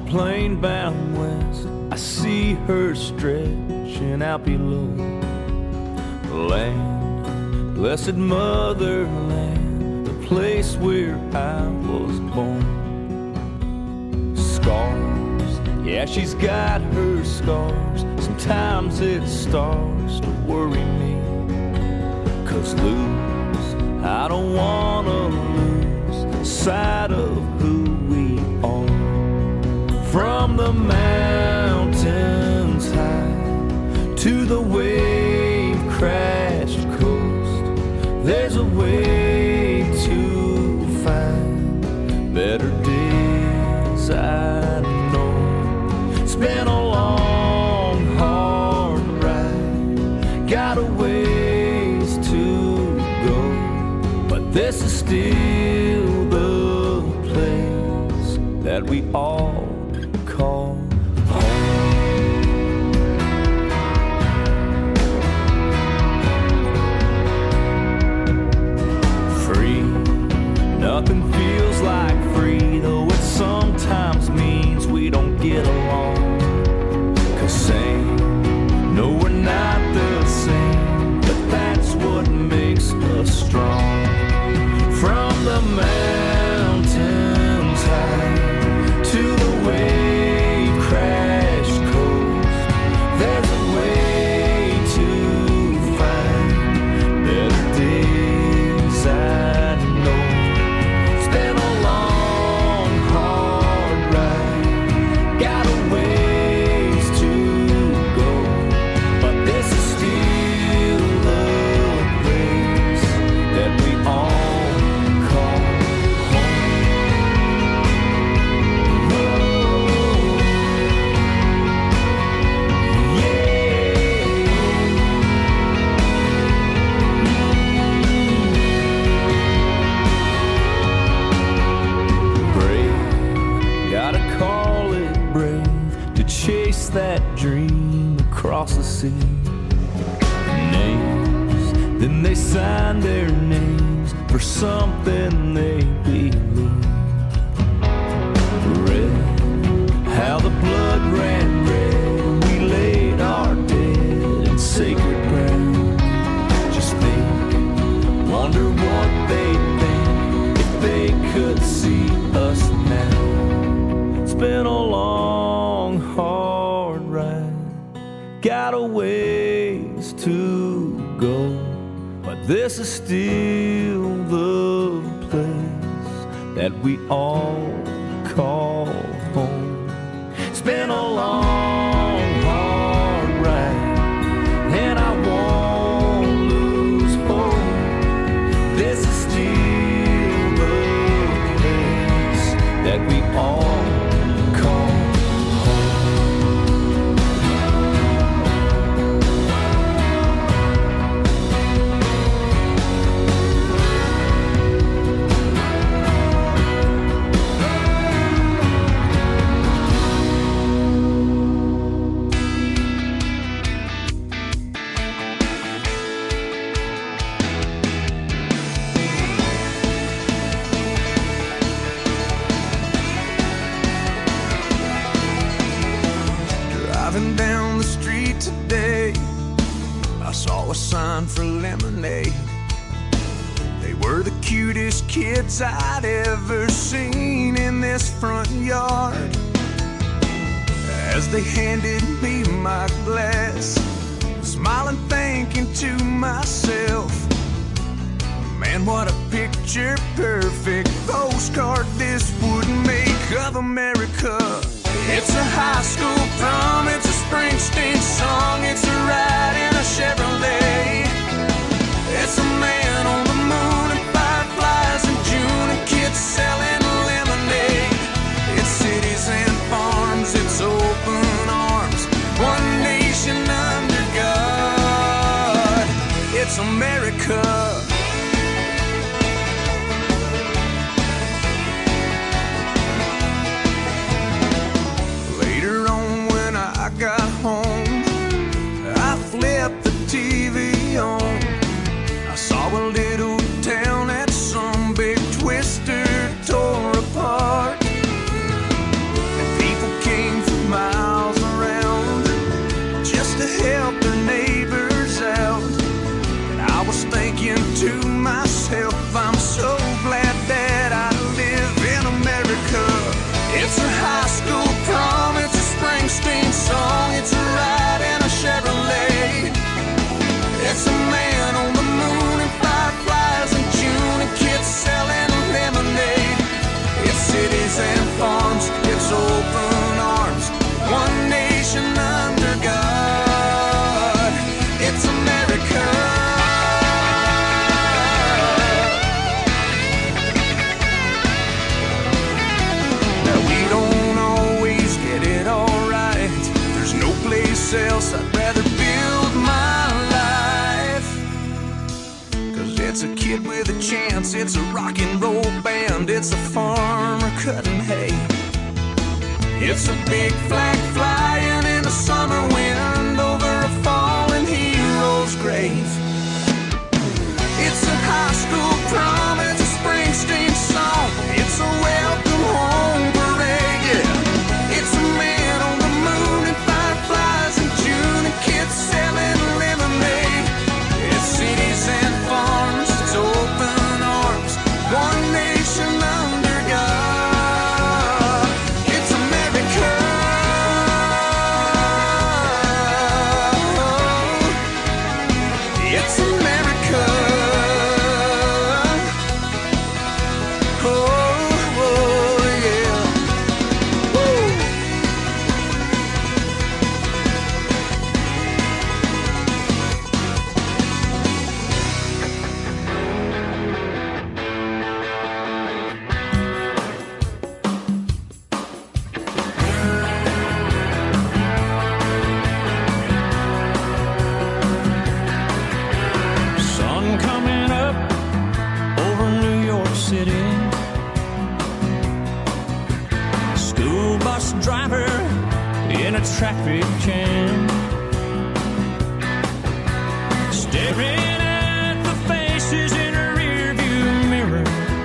plane bound west, I see her stretching out below. Land, blessed motherland, the place where I was born. Scars, yeah, she's got her scars. Sometimes it starts to worry me, 'cause lose, I don't wanna lose sight of who we are. From the mountains high to the wave-crashed coast, there's a way to find better days, I know. It's been a long, hard ride, got a ways to go, but this is still the place that we all call home. Free, nothing feels like free, though it sometimes means we don't get along. 'Cause same, no, we're not the same, but that's what makes us strong. From the mountains high to the wave-crashed coast, there's a way to find better days, I know. It's been a long, hard ride, got a ways to go, but this is still the place that we all call home. Brave, gotta call it brave to chase that dream across the sea. Names, then they sign their names for something they believe. Red, how the blood ran red when we laid our dead in sacred ground. Just think, wonder what they'd think if they could see us now. It's been a long, hard ride, got a ways to go, but this is still the place that we all call home. It's been a long, hard ride, and I won't lose hope. This is still the place that we all call Driving down the street today, I saw a sign for lemonade. They were the cutest kids I'd ever seen in this front yard. As they handed me my glass, smiling, thinking to myself, man, what a picture perfect postcard this would make of America. It's a high school prom, it's a Springsteen song, it's a ride in a Chevrolet. It's a man on the moon and fireflies in June and kids selling lemonade. It's cities and farms, it's open arms, one nation under God. It's America. Later on when I got home, I flipped the TV someplace else. I'd rather build my life. 'Cause it's a kid with a chance, it's a rock and roll band, it's a farmer cutting hay. It's a big flag flying in a summer wind over a fallen hero's grave. It's a high school prom, it's a Springsteen song, it's a welcome home parade, yeah. It's a man on the moon and fireflies in June and kids selling lemonade. It's cities and farms, it's open arms, one nation under God. It's America. It's America. Sun coming up over New York City. School bus driver in a traffic jam, staring at the faces in a rearview mirror,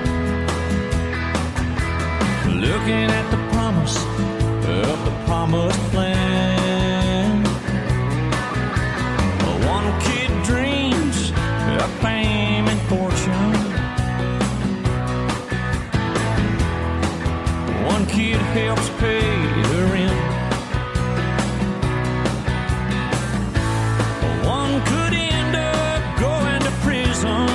looking at the promise of the promised land. One kid dreams of fame and fortune. One kid helps pay the rent. One could end up going to prison.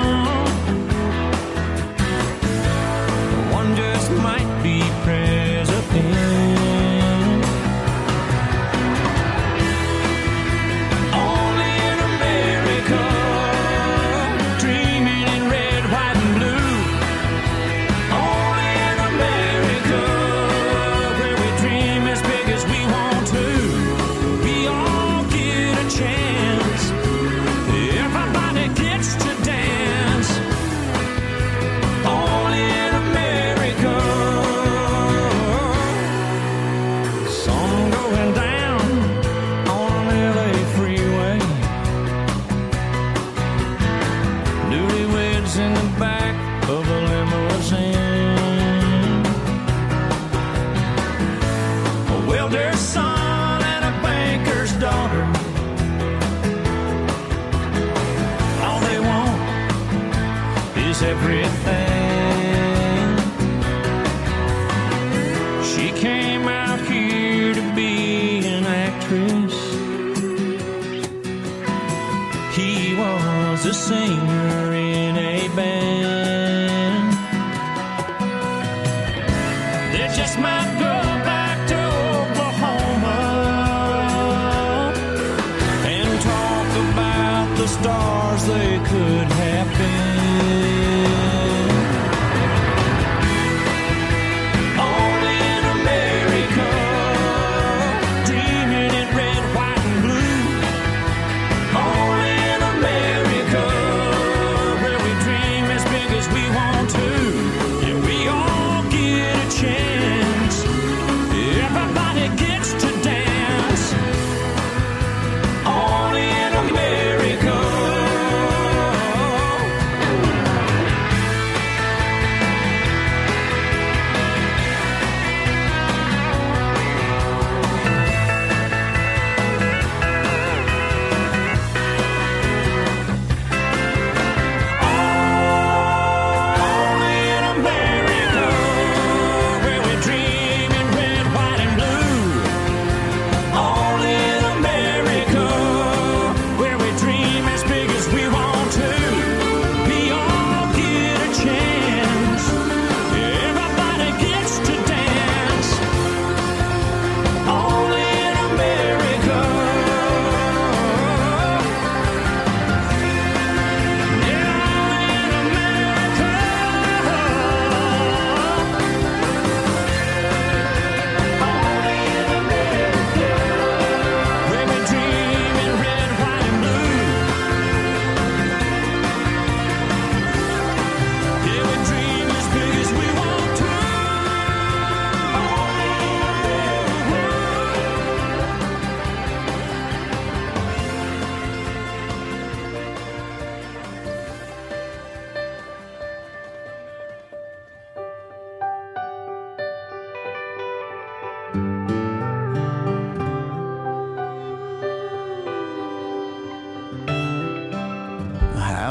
One just might be president. Only in America, dreaming in red, white, and blue. Only in America, where we dream as big as we want to. We all get a chance. Everybody gets to dance. Only in America. Sun going down on an LA freeway. Newlyweds in the back of a limousine. A welder's son and a banker's daughter. All they want is everything. She came out here to be an actress. He was a singer in a band. They just might go back to Oklahoma and talk about the stars they could have been. Only in America, dreaming in red, white, and blue. Only in America, where we dream as big as we want to. Yeah, we all get a chance.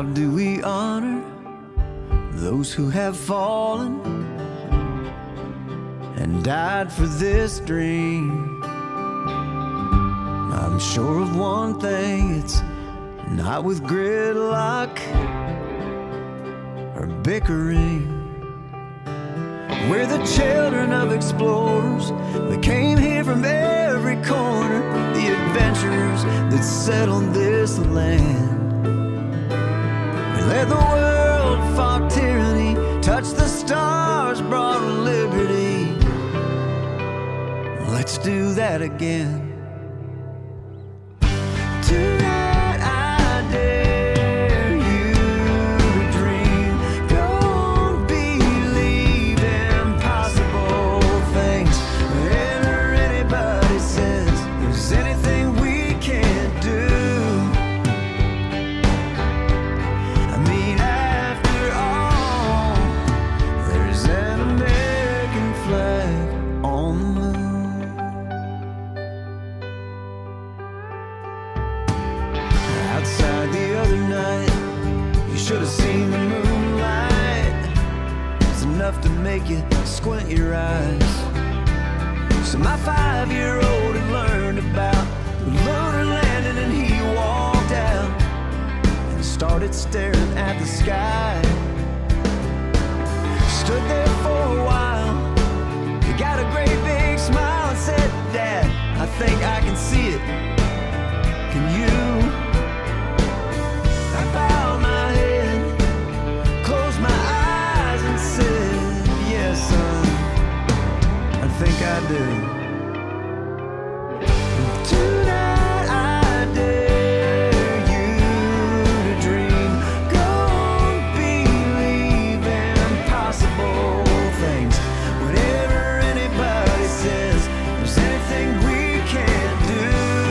How do we honor those who have fallen and died for this dream? I'm sure of one thing, it's not with gridlock or bickering. We're the children of explorers. We came here from every corner, the adventurers that settled this land. We led the world, fought tyranny, touched the stars, brought liberty. Let's do that again. Tonight I dare you to dream. Don't believe impossible things. Whenever anybody says there's anything we can't do, I mean, after all, there's an American flag on the moon. Outside the other night, you should have seen the moonlight. It's enough to make you squint your eyes. So my 5-year-old had learned about the lunar landing, and he walked out and started staring at the sky. Stood there for a while. He got a great big smile and said, "Dad, I think I can see it. Can you?" I bowed my head, closed my eyes and said, "Yes, son, I think I do." Tonight I dare you to dream. Don't believe impossible things. Whenever anybody says there's anything we can't do,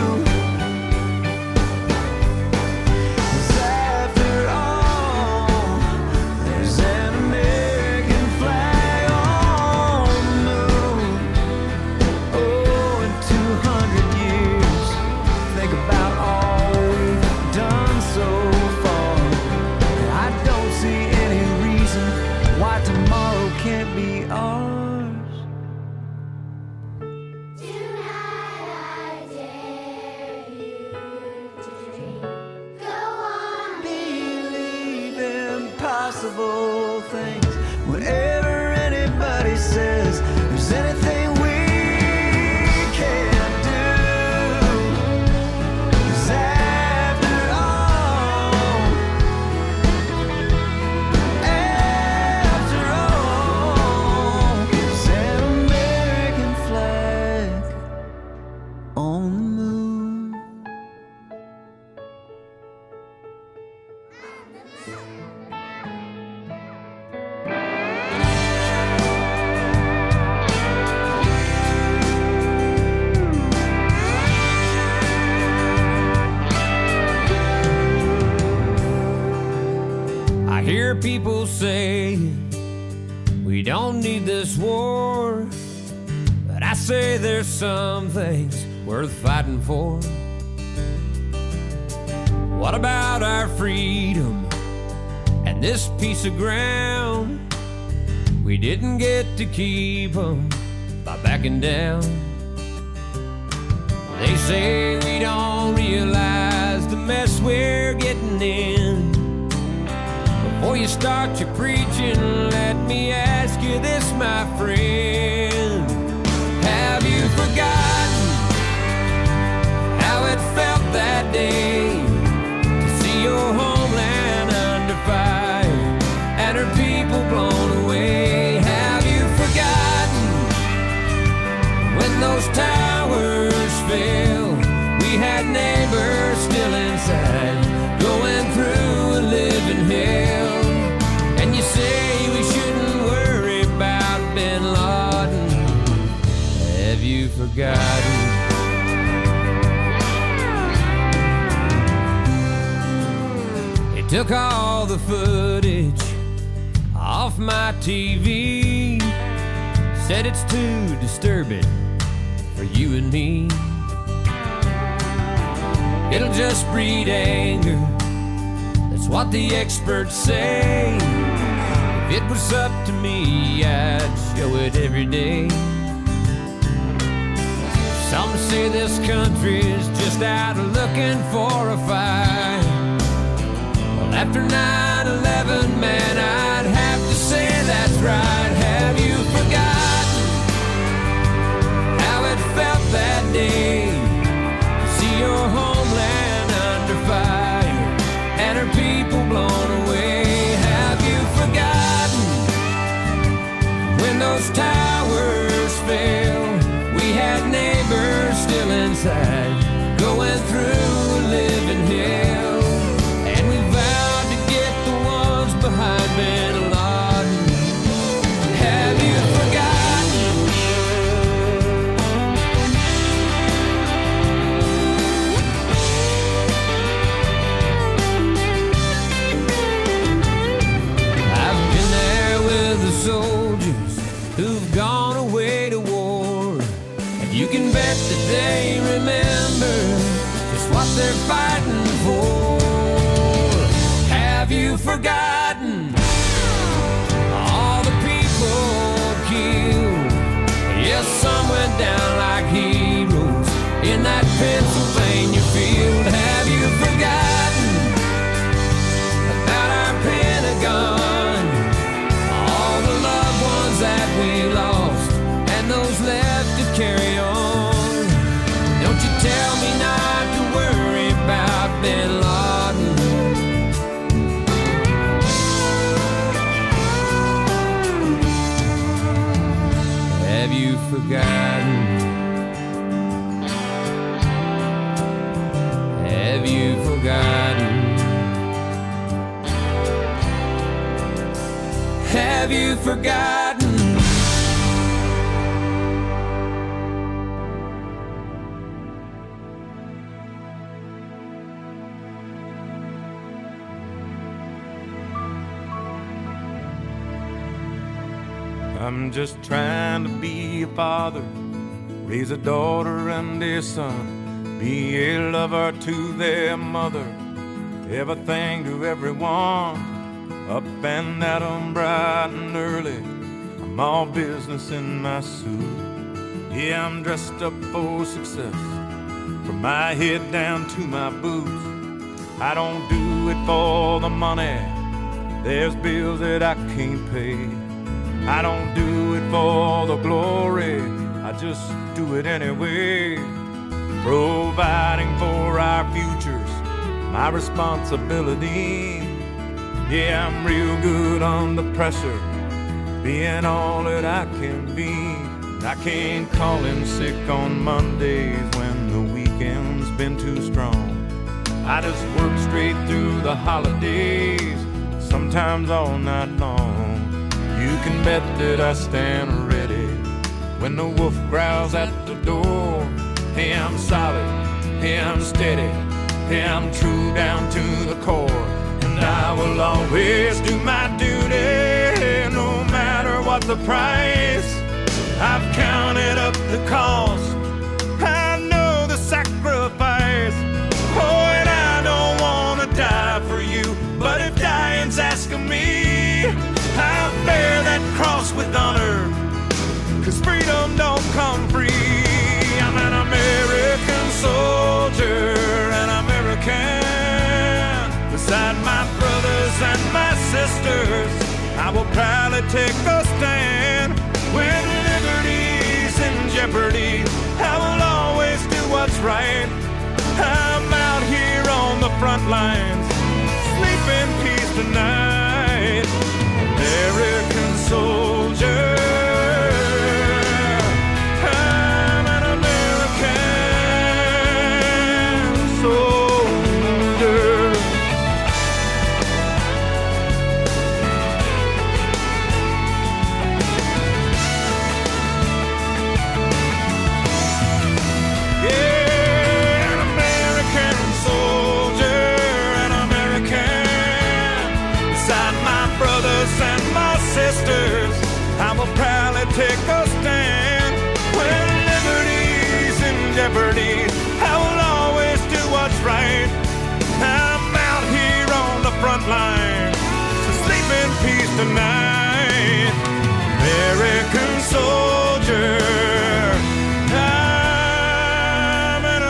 'cause after all, there's an American flag on the moon. Oh, in 200 years, think about all we've done so far. And I don't see any reason why tomorrow can't be ours. Tonight I dare you to dream. Go on, Believe impossible things. Whenever anybody says there's anything we can't do, 'cause after all, there's an American flag on the moon. I hear people say we don't need this war, but I say there's some things worth fighting for. What about our freedom and this piece of ground? We didn't get to keep them by backing down. They say we don't realize the mess we're getting in. Before you start your preaching, let me ask you this, my friend. Have you forgotten how it felt that day to see your homeland under fire and her people blown away? Have you forgotten when those towers fell? We had neighbors still inside, going through a living hell. And you say we shouldn't worry about Bin Laden. Have you forgotten? They took all the footage off my TV, said it's too disturbing for you and me. It'll just breed anger that It's what the experts say. If it was up to me, I'd show it every day. Some say this country's just out looking for a fight. Well, after 9/11, man, I'd have to say that's right. Have you forgotten how it felt that day to see your homeland under fire and her people blown away? Have you forgotten when those towers fell? We had neighbors still inside, going through a living hell. And we vowed to get the ones behind Bin Laden. Have you forgotten? I've been there with the soldiers who've gone away to war. You can bet that they remember just what they're fighting for. Have you forgotten all the people killed? Yes, some went down like heroes in that Pennsylvania field. Have you forgotten about our Pentagon? All the loved ones that we lost and those left to carry on. Don't you tell me not to worry about Bin Laden. Have you forgotten? Have you forgotten? Have you forgotten? I'm just trying to be a father, raise a daughter and a son, be a lover to their mother, everything to everyone, up and at 'em bright and early. I'm all business in my suit. Yeah, I'm dressed up for success, from my head down to my boots. I don't do it for the money, there's bills that I can't pay. I don't do it for the glory, I just do it anyway. Providing for our futures, my responsibility. Yeah, I'm real good under pressure, being all that I can be. I can't call in sick on Mondays when the weekend's been too strong. I just work straight through the holidays, sometimes all night long. You can bet that I stand ready when the wolf growls at the door. Hey, I'm solid, hey, I'm steady, hey, I'm true down to the core. And I will always do my duty, no matter what the price. I've counted up the cost, I know the sacrifice. Oh, and I don't want to die for you, but if dying's asking me, I'll bear that cross with honor, 'cause freedom don't come free. I'm an American soldier, an American. Beside my brothers and my sisters, I will proudly take a stand. When liberty's in jeopardy, I will always do what's right. I'm out here on the front lines, sleep in peace tonight. American soldier, I'm an American soldier. Yeah, an American soldier, an American. Beside my brothers and my sisters, I will proudly take a stand. When liberty's in jeopardy, I will always do what's right. I'm out here on the front tonight. American soldier, I'm an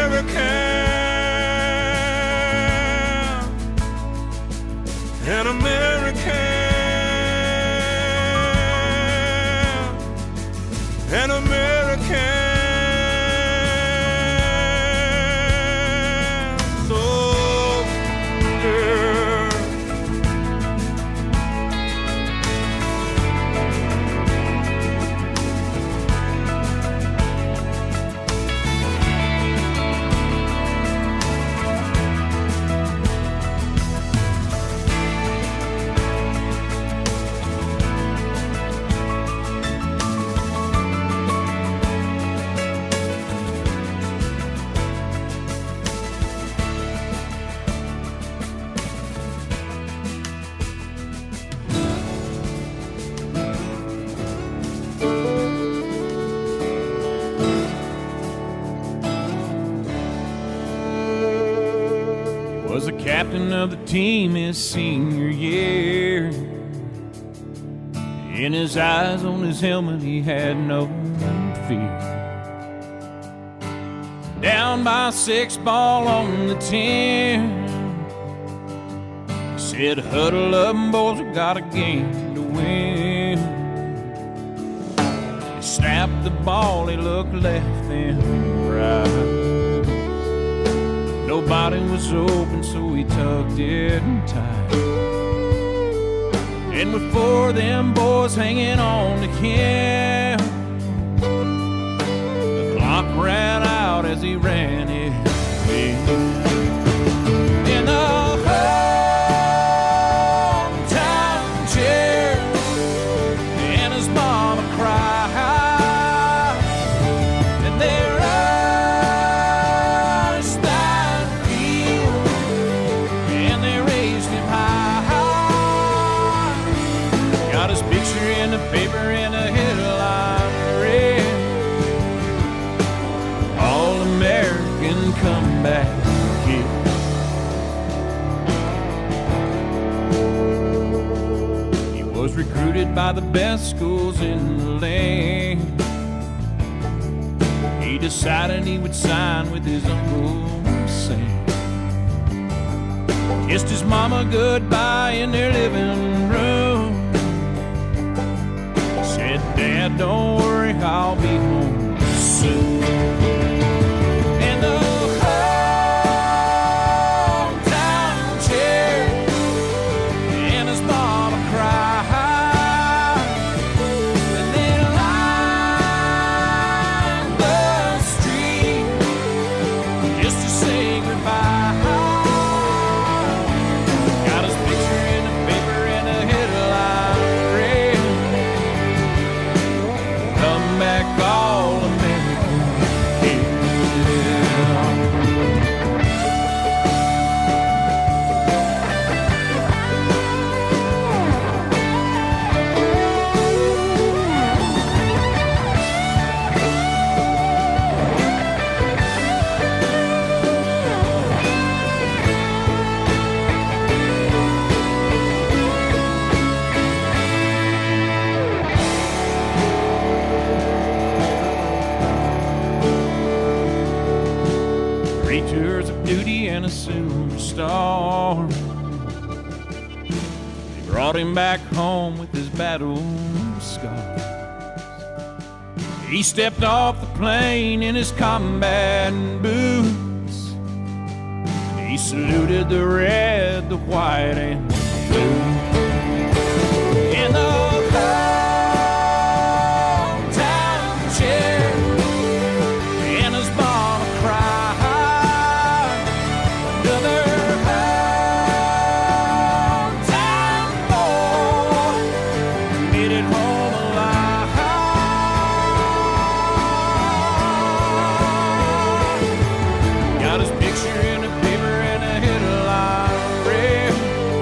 American, an American, an American. Was the captain of the team his senior year. In his eyes, on his helmet, he had no fear. Down by 6 ball on the 10, he said, huddle up, boys, we got a game to win. He snapped the ball, he looked left and right. Nobody was open, so he tugged it tight. And with 4 of them boys hanging on to him, the clock ran out as he ran it in. In the hometown chair, and his mama cried, and their eyes that field, and they raised him high. Got his picture in the paper and a headline read, All-American Comeback Kid. He was recruited by the best schools in the land. He decided he would sign with his Uncle Sam. Kissed his mama goodbye in their living room. Said, Dad, don't worry, I'll be home soon. In the hometown chair, and his mama cried, and they lined the street just to say goodbye. Got his picture in the paper and a headline read, Come back, All-American Kid. Three tours of duty and a superstar. They brought him back home with his battle scars. He stepped off the plane in his combat boots. He saluted the red, the white, and the blue. In the hometown chair, and his mama cried. Another hometown boy made it home alive. Got his picture in the paper and a headline read,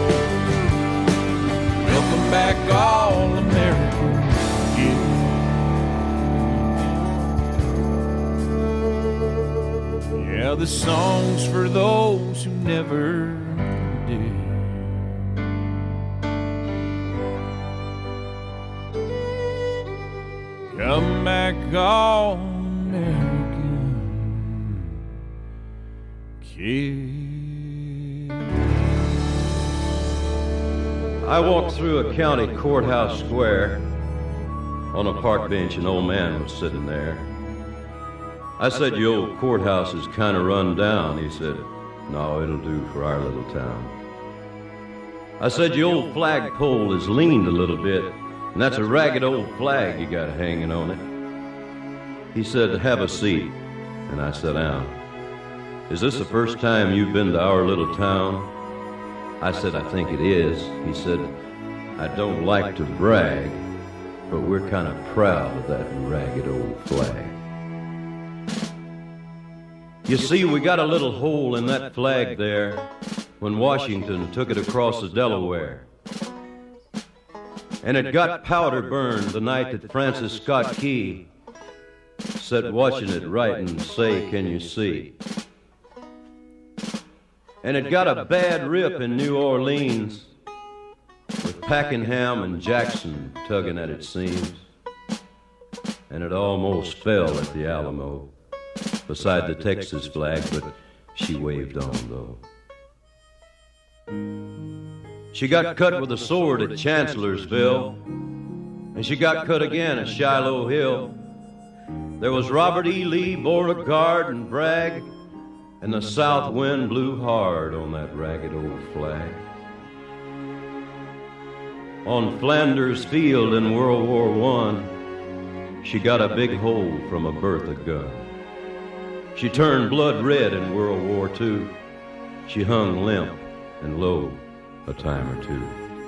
Welcome back, All-American Kid. Yeah, the song's for those who never did. come back all American kid. I walked through a county courthouse square. On a park bench, an old man was sitting there. I said, "Your old courthouse is kind of run down." He said, "No, it'll do for our little town." I said, "Your old flagpole is leaned a little bit, and that's a ragged old flag you got hanging on it." He said, "Have a seat," and I sat down. "Is this the first time you've been to our little town?" I said, "I think it is." He said, "I don't like to brag, but we're kind of proud of that ragged old flag. You see, we got a little hole in that flag there when Washington took it across the Delaware. And it got powder burned the night that Francis Scott Key sat watching it write and say, 'Can you see?' And it got a bad rip in New Orleans with Pakenham and Jackson tugging at its seams. And it almost fell at the Alamo beside the Texas flag, but she waved on, though. She got cut with a sword at Chancellorsville, and she got cut again at Shiloh Hill. There was Robert E. Lee, Beauregard, and Bragg, and the south wind blew hard on that ragged old flag. On Flanders Field in World War I, she got a big hole from a Bertha gun. She turned blood red in World War II. She hung limp and low a time or two.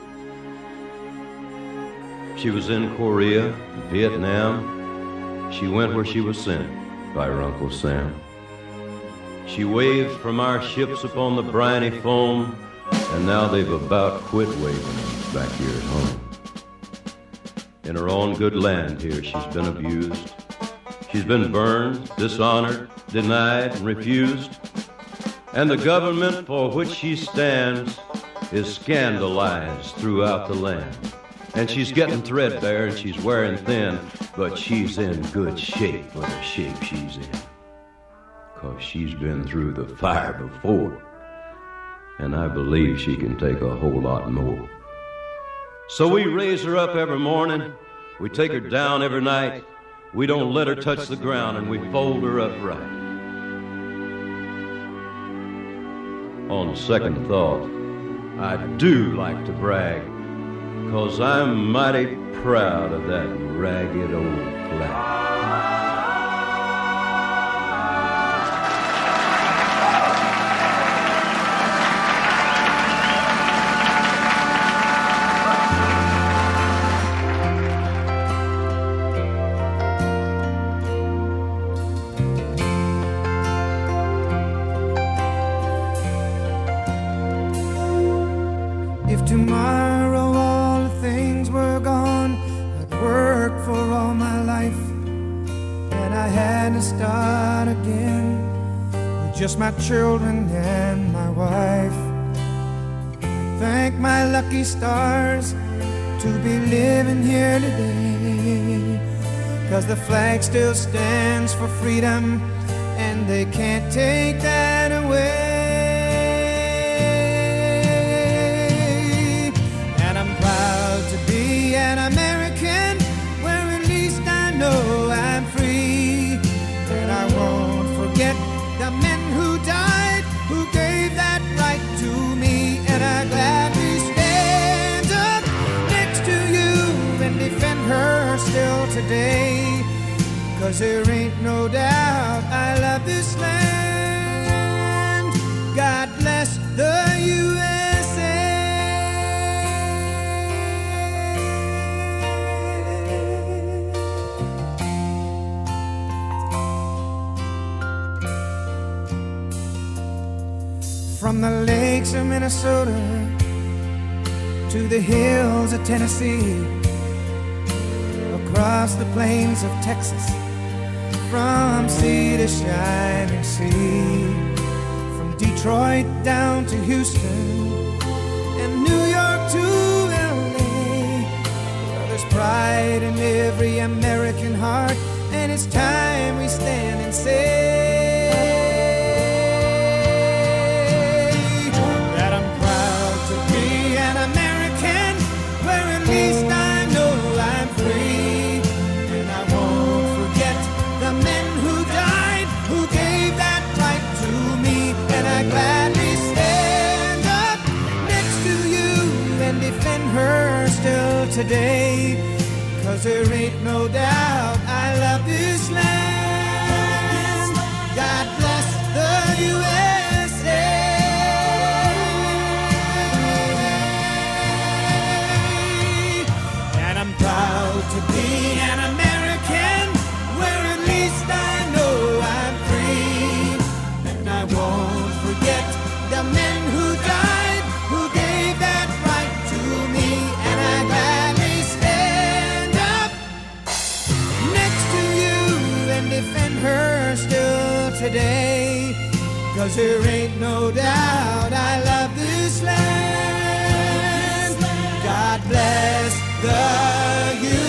She was in Korea, Vietnam. She went where she was sent by her Uncle Sam. She waved from our ships upon the briny foam, and now they've about quit waving back here at home. In her own good land here, she's been abused. She's been burned, dishonored, denied, and refused. And the government for which she stands is scandalized throughout the land. And she's getting threadbare and she's wearing thin, but she's in good shape for the shape she's in. 'Cause she's been through the fire before. And I believe she can take a whole lot more. So we raise her up every morning. We take her down every night. We don't let her touch the ground, and we fold her up right. On second thought, I do like to brag, 'cause I'm mighty proud of that ragged old flag. If tomorrow all the things were gone, I'd work for all my life, and I had to start again with just my children and my wife. I thank my lucky stars to be living here today, 'cause the flag still stands for freedom, and they can't take that away. To be an American, where at least I know I'm free. And I won't forget the men who died, who gave that right to me. And I gladly stand up next to you and defend her still today. 'Cause there ain't no doubt I love this land. God bless the USA. From the lakes of Minnesota to the hills of Tennessee, across the plains of Texas, from sea to shining sea, from Detroit down to Houston and New York to LA, well, there's pride in every American heart, and it's time we stand and say that I'm proud to be an American, where at least I know I'm free. And I won't forget the men who died, who gave that right to me. And I gladly stand up next to you and defend her still today, 'cause there ain't no doubt I love this land. God bless the USA. And I'm proud to be an American, where at least I know I'm free. And I won't forget the men who died, who gave that right to me. And I gladly stand up next to you and defend her still today, 'cause there ain't no doubt I love this land. God bless the USA.